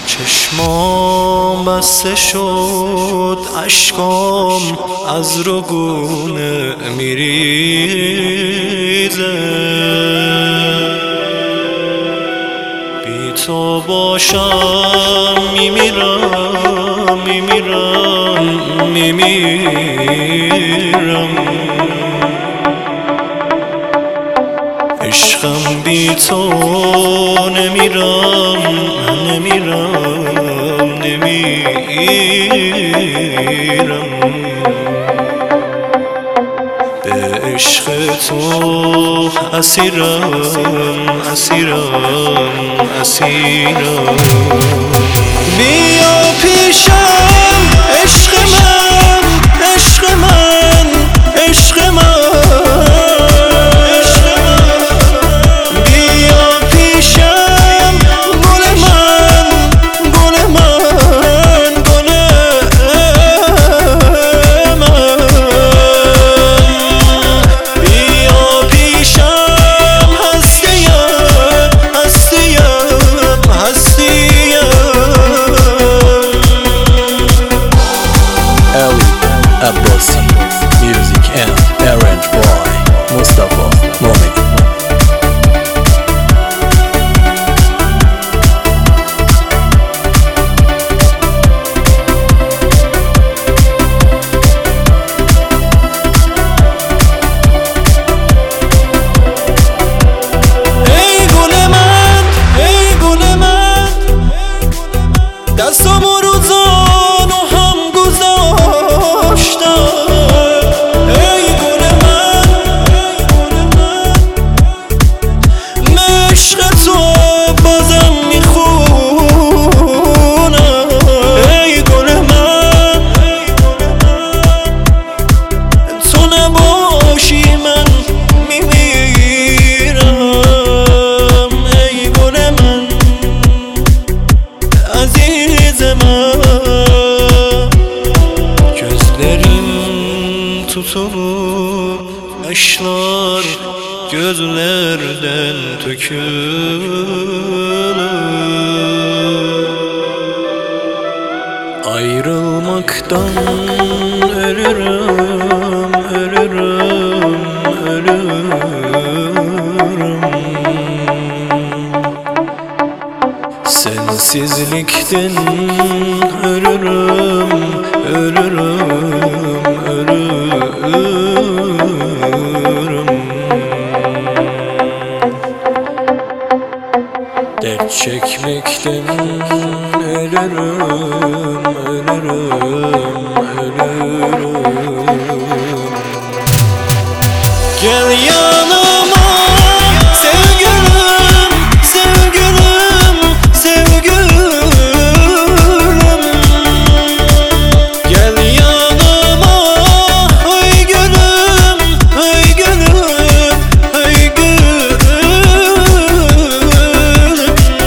چشمام بسته شد، اشکام از رگونه میریزه. بی تو باشم میمیرم، میمیرم، میمیرم. عشقم بی تو نمیرم، نمیرم، نمیرم. به عشق تو اسیرم، اسیرم، اسیرم. بیا پیشم عشق من، عشق من، عشق من. Abbasi, music and arrange by Mustafa Momin. Ey gul man, ey gul man, dastom ro zanu ham guzashtam. Ey gul man, عشق تو بازم میخونم. ای گل من، تو نباشی من میمیرم. ای گل من، عزیز من. Gözlerim tutulup yaşlar gözlerden tökülür. Ayrılmaktan ölürüm, ölürüm, ölürüm. Sensizlikten ölürüm, ölürüm, ölürüm. Dert çekmekten ölürüm, ölürüm, ölürüm. Gel yanıma sevgilim, sevgilim, sevgilim. Gel yanıma ay gülüm, ay gülüm, ay gülüm.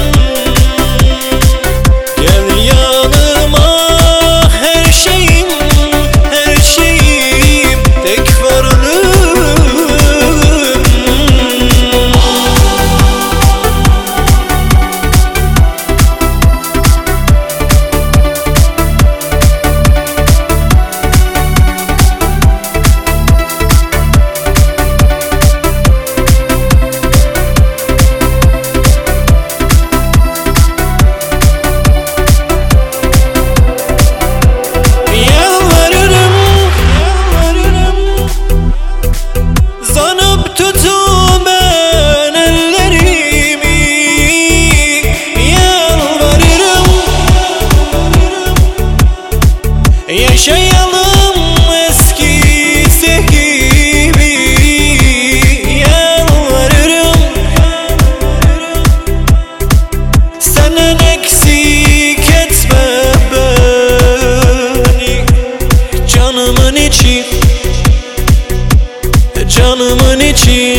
Gel yanıma, her şeyim, her şeyim tek varlığım. Yaşayalım eskisi gibi, yalvarırım. Senden eksik etme beni, canımın içi, canımın içi.